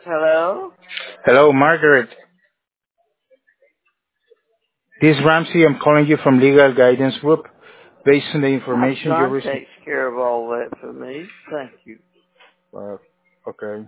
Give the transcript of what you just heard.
Hello? Hello, Margaret. This is Ramsey. I'm calling you from Legal Guidance Group. Based on the My information you son received. takes care of all that for me. Thank you. Uh, okay.